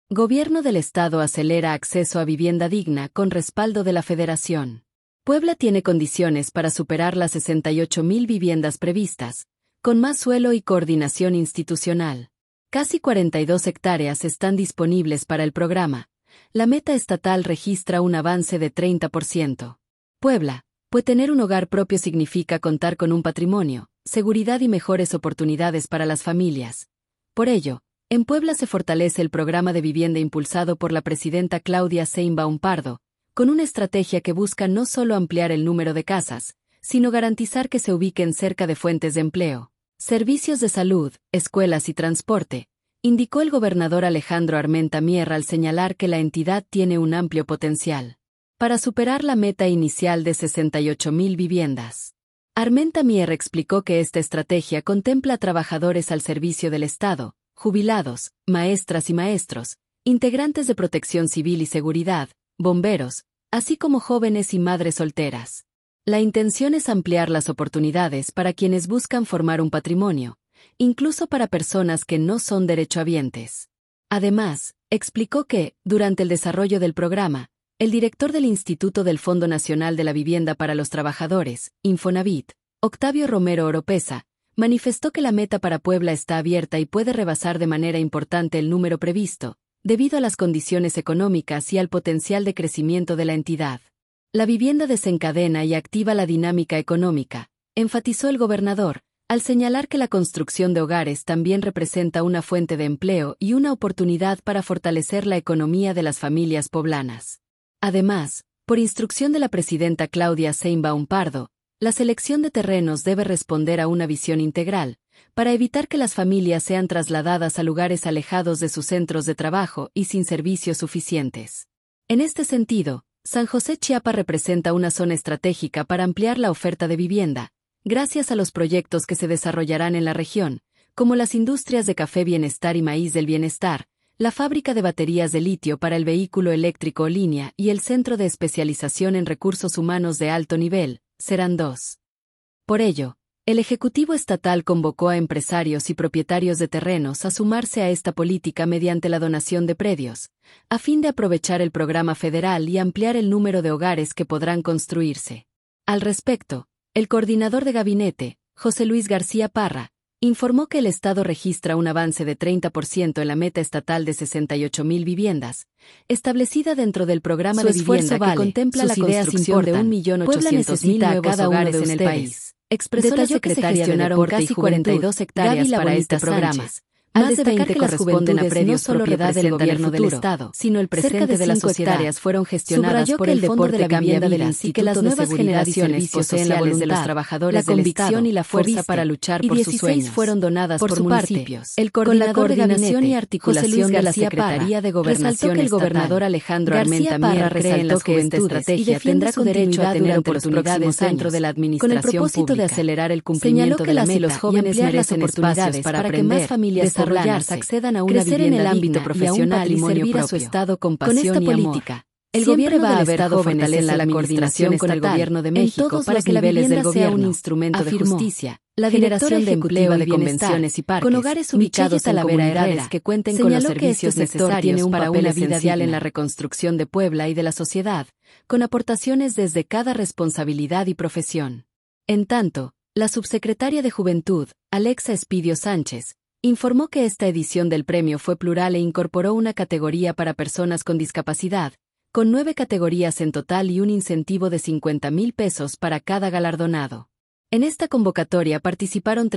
Gobierno del Estado acelera acceso a vivienda digna con respaldo de la Federación. Puebla tiene condiciones para superar las 68,000 viviendas previstas, con más suelo y coordinación institucional. Casi 42 hectáreas están disponibles para el programa. La meta estatal registra un avance de 30%. Puebla, pues tener un hogar propio significa contar con un patrimonio, seguridad y mejores oportunidades para las familias. Por ello, en Puebla se fortalece el programa de vivienda impulsado por la presidenta Claudia Sheinbaum Pardo, con una estrategia que busca no solo ampliar el número de casas, sino garantizar que se ubiquen cerca de fuentes de empleo, servicios de salud, escuelas y transporte, indicó el gobernador Alejandro Armenta Mier al señalar que la entidad tiene un amplio potencial para superar la meta inicial de 68,000 viviendas. Armenta Mier explicó que esta estrategia contempla a trabajadores al servicio del Estado, jubilados, maestras y maestros, integrantes de protección civil y seguridad, bomberos, así como jóvenes y madres solteras. La intención es ampliar las oportunidades para quienes buscan formar un patrimonio, incluso para personas que no son derechohabientes. Además, explicó que, durante el desarrollo del programa, el director del Instituto del Fondo Nacional de la Vivienda para los Trabajadores, Infonavit, Octavio Romero Oropesa, manifestó que la meta para Puebla está abierta y puede rebasar de manera importante el número previsto, debido a las condiciones económicas y al potencial de crecimiento de la entidad. La vivienda desencadena y activa la dinámica económica, enfatizó el gobernador, al señalar que la construcción de hogares también representa una fuente de empleo y una oportunidad para fortalecer la economía de las familias poblanas. Además, por instrucción de la presidenta Claudia Sheinbaum Pardo, la selección de terrenos debe responder a una visión integral, para evitar que las familias sean trasladadas a lugares alejados de sus centros de trabajo y sin servicios suficientes. En este sentido, San José Chiapa representa una zona estratégica para ampliar la oferta de vivienda, gracias a los proyectos que se desarrollarán en la región, como las industrias de café Bienestar y maíz del Bienestar, la fábrica de baterías de litio para el vehículo eléctrico o línea y el Centro de Especialización en Recursos Humanos de Alto Nivel, serán dos. Por ello, el Ejecutivo Estatal convocó a empresarios y propietarios de terrenos a sumarse a esta política mediante la donación de predios, a fin de aprovechar el programa federal y ampliar el número de hogares que podrán construirse. Al respecto, el coordinador de gabinete, José Luis García Parra, informó que el Estado registra un avance de 30% en la meta estatal de 68,000 viviendas, establecida dentro del programa de vivienda que contempla la construcción de 1.800.000 nuevos hogares en el país. Expresó la secretaria de Deporte y 42 hectáreas para este programa. Más de 20 corresponden a predios propiedad del gobierno del Estado, sino el presente de las hectáreas fueron gestionadas por el Fondo de la Vivienda del Instituto que las nuevas generaciones poseen la voluntad de los trabajadores la convicción y la fuerza para luchar por sus sueños. Fueron donadas por municipios. El coordinador de Gabinete y Articulación de la Secretaría de Gobernación que el gobernador Alejandro Armenta Mier resaltó que esta estrategia tendrá su derecho a tener oportunidades dentro de la administración con el propósito de acelerar el cumplimiento de la meta y los jóvenes merecen oportunidades para que más familias desarrollarse, accedan a una crecer en el ámbito profesional y servir a su Estado con pasión y amor. El gobierno va a ver jóvenes en la coordinación con el gobierno de México para que la vivienda sea un instrumento de justicia, la generación de empleo de convenciones y parques, con hogares ubicados en comunidades que cuenten con los servicios necesarios para una vida esencial en la reconstrucción de Puebla y de la sociedad, con aportaciones desde cada responsabilidad y profesión. En tanto, la subsecretaria de Juventud, Alexa Espidio Sánchez, informó que esta edición del premio fue plural e incorporó una categoría para personas con discapacidad, con 9 categorías en total y un incentivo de 50,000 pesos para cada galardonado. En esta convocatoria participaron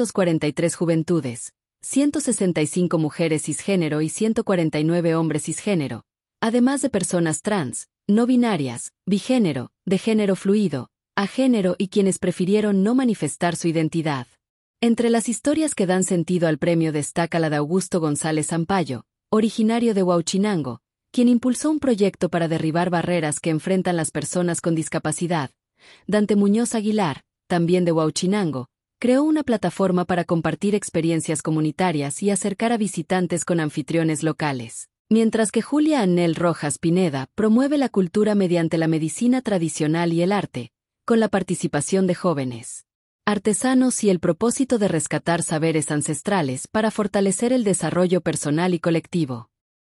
343 juventudes, 165 mujeres cisgénero y 149 hombres cisgénero, además de personas trans, no binarias, bigénero, de género fluido, agénero y quienes prefirieron no manifestar su identidad. Entre las historias que dan sentido al premio destaca la de Augusto González Zampayo, originario de Huauchinango, quien impulsó un proyecto para derribar barreras que enfrentan las personas con discapacidad. Dante Muñoz Aguilar, también de Huauchinango, creó una plataforma para compartir experiencias comunitarias y acercar a visitantes con anfitriones locales. Mientras que Julia Anel Rojas Pineda promueve la cultura mediante la medicina tradicional y el arte, con la participación de jóvenes artesanos y el propósito de rescatar saberes ancestrales para fortalecer el desarrollo personal y colectivo.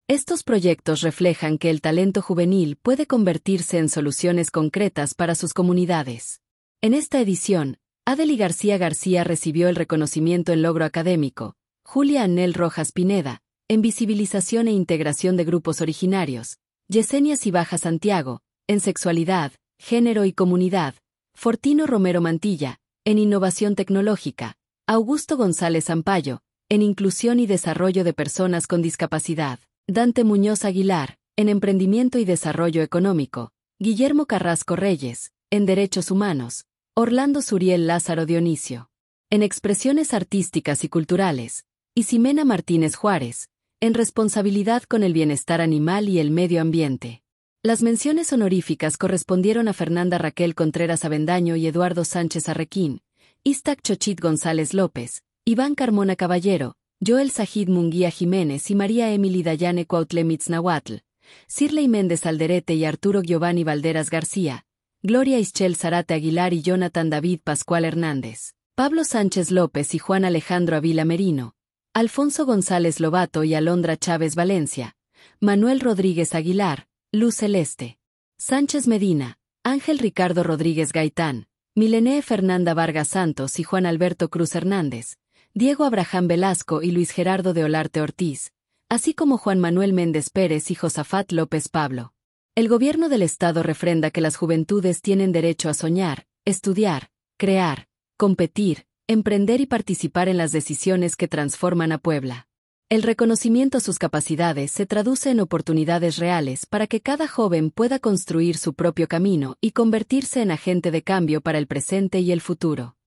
Estos proyectos reflejan que el talento juvenil puede convertirse en soluciones concretas para sus comunidades. En esta edición, Adely García García recibió el reconocimiento en logro académico, Julia Anel Rojas Pineda, en visibilización e integración de grupos originarios, Yesenia Cibaja Santiago, en sexualidad, género y comunidad, Fortino Romero Mantilla, en innovación tecnológica, Augusto González Ampayo, en inclusión y desarrollo de personas con discapacidad, Dante Muñoz Aguilar, en emprendimiento y desarrollo económico, Guillermo Carrasco Reyes, en derechos humanos, Orlando Suriel Lázaro Dionisio, en expresiones artísticas y culturales, y Ximena Martínez Juárez, en responsabilidad con el bienestar animal y el medio ambiente. Las menciones honoríficas correspondieron a Fernanda Raquel Contreras Avendaño y Eduardo Sánchez Arrequín, Iztac Chochit González López, Iván Carmona Caballero, Joel Sajid Munguía Jiménez y María Emily Dayane Cuautlemitz Nahuatl, Cirley Méndez Alderete y Arturo Giovanni Valderas García, Gloria Ischel Zarate Aguilar y Jonathan David Pascual Hernández, Pablo Sánchez López y Juan Alejandro Avila Merino, Alfonso González Lobato y Alondra Chávez Valencia, Manuel Rodríguez Aguilar, Luz Celeste, Sánchez Medina, Ángel Ricardo Rodríguez Gaitán, Milenee Fernanda Vargas Santos y Juan Alberto Cruz Hernández, Diego Abraham Velasco y Luis Gerardo de Olarte Ortiz, así como Juan Manuel Méndez Pérez y Josafat López Pablo. El gobierno del Estado refrenda que las juventudes tienen derecho a soñar, estudiar, crear, competir, emprender y participar en las decisiones que transforman a Puebla. El reconocimiento a sus capacidades se traduce en oportunidades reales para que cada joven pueda construir su propio camino y convertirse en agente de cambio para el presente y el futuro.